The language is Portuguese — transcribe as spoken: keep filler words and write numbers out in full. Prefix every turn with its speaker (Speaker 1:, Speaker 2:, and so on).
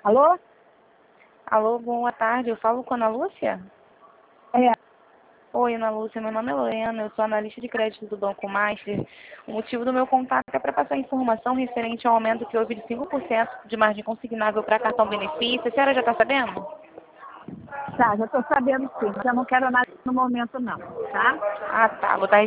Speaker 1: Alô?
Speaker 2: Alô, boa tarde. Eu falo com a Ana Lúcia?
Speaker 1: É.
Speaker 2: Oi, Ana Lúcia. Meu nome é Lorena. Eu sou analista de crédito do Banco Master. O motivo do meu contato é para passar informação referente ao aumento que houve de cinco por cento de margem consignável para cartão benefício. A senhora já está sabendo?
Speaker 1: Tá, já estou sabendo sim, mas eu não quero nada no momento não, tá?
Speaker 2: Ah, tá. Vou estar